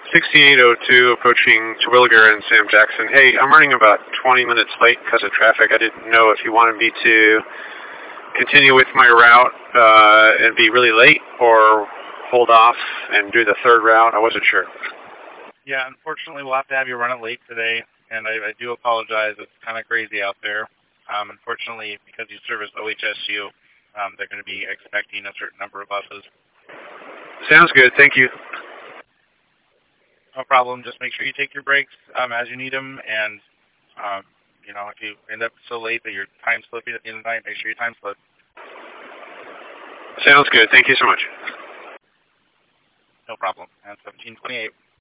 6802 approaching Terwilliger and Sam Jackson. Hey, I'm running about 20 minutes late because of traffic. I didn't know if you wanted me to continue with my route and be really late or hold off and do the third route. I wasn't sure. Yeah, unfortunately, we'll have to have you run it late today, and I do apologize. It's kind of crazy out there. Unfortunately, because you service OHSU, they're going to be expecting a certain number of buses. Sounds good. Thank you. No problem. Just make sure you take your breaks as you need them, and if you end up so late that you're time slipping at the end of the night, make sure you time slip. Sounds good. Thank you so much. No problem. And 1728.